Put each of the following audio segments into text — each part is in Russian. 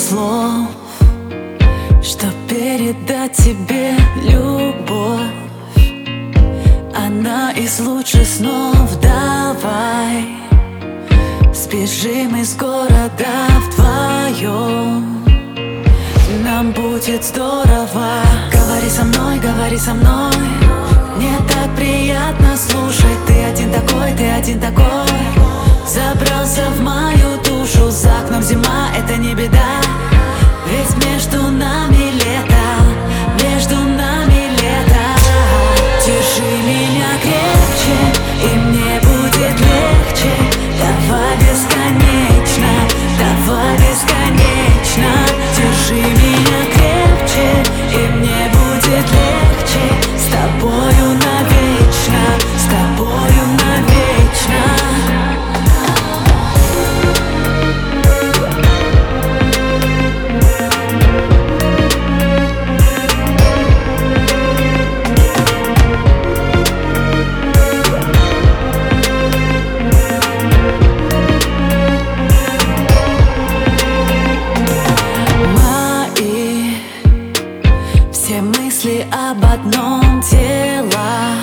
слов, что передать тебе любовь. Она из лучших снов. Давай сбежим из города вдвоем, нам будет здорово. Говори со мной, говори со мной. Мне так приятно слушать. Ты один такой, ты один такой. Забрался в мою душу. За окном зима, это не беда. Ведь между нами лето, между нами лето. Держи меня крепче, и мне будет легче. Давай бесконечно, давай бесконечно. Держи меня крепче, и мне будет легче. С тобою навечно, с тобою навечно. Все мысли об одном тело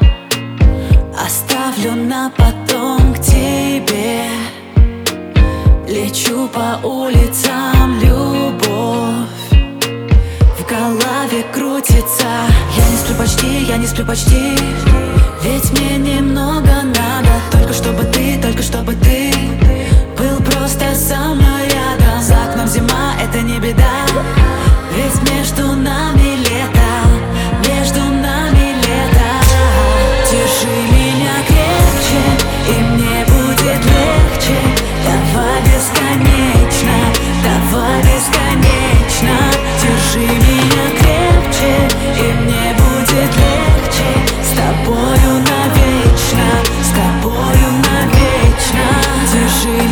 оставлю на потом к тебе. Лечу по улицам, любовь в голове крутится. Я не сплю почти, я не сплю почти. Ведь мне немного надо. Только чтобы ты был просто со мной рядом. За окном зима, это не беда. Ведь между нами лето, между нами лето. Держи меня крепче, и мне будет легче. Давай бесконечно, давай бесконечно. Держи меня крепче, и мне будет легче. С тобою навечно, с тобою навечно. Держи